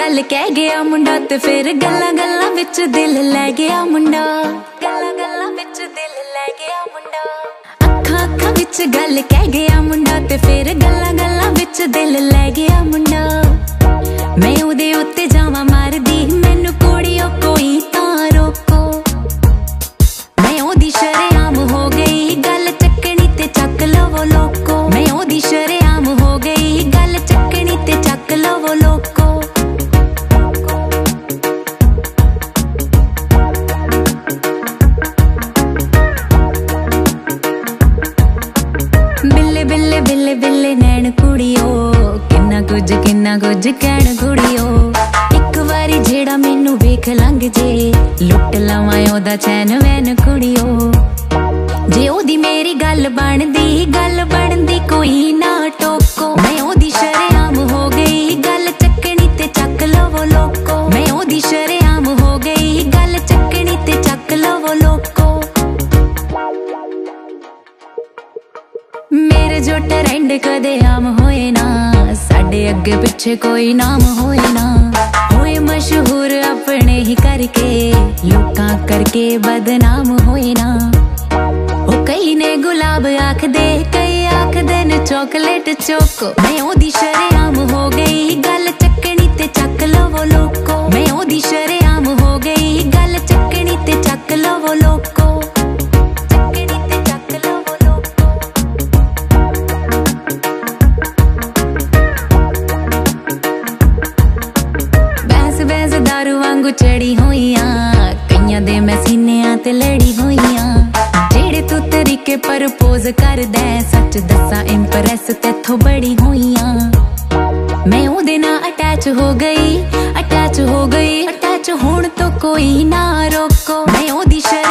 गल कह गया मुंडा ते फिर गल्लां गल्लां विच दिल लै गया मुंडा। गल्लां गल्लां विच दिल लै गया मुंडा। अखां अखां विच गल कह गया मुंडा ते फिर गल्लां गल्लां विच दिल लै गया मुंडा। मैं ओदे उत्ते जावां मारदी मैनू कुड़ियो कोई तां रोको। मैं ओदी शरेआम हो गई गल चक्कनी ते चक लवो लोको। मैं ओदी शरेआम हो गई गल चक्कनी ते चक लवो लोको। बिल्ले बिल्ले बिल्ले बिल्ले नैन कुड़ियो किन्ना कुछ कहण कुड़ियो। एक वारी जेड़ा मैनू वेख लंघ जे लुट लवां ओदा चैन वैन कुड़ियो। जे ओदी मेरी गल बनदी कोई ना टोको। मैं ओदी शरेआम हो गई गल चक्कनी ते चक लवो लोको। मैं ओदी शरेआम हो गई गल चक्कनी ते चक लवो लोको। मेरे जो ट्रेंड कदे आम होए ना साडे अगे पिछे कोई नाम होए ना। होए मशहूर अपने ही करके लोकां करके बदनाम होए ना। ओ कई ने गुलाब आख दे कई आख दे न चॉकलेट चोको। मैं ओदी शरेआम हो गई गल चक्कनी ते चक लवो लोको। मैं ओदी शरेआम हो गई गल चक्कनी ते चक लवो लोको। चक्कनी ते चक लवो लोको। बैंस दारू वांगू चढ़ी होइयां कईयां दे मैं सीनियां ते लड़ी होइयां। जेड़े तू तरीके प्रपोज कर दे सच दसा इंप्रेस तेथों बड़ी होइयां। मैं ओदे नाल अटैच हो गई अटैच होण तो कोई ना रोको। मैं ओदी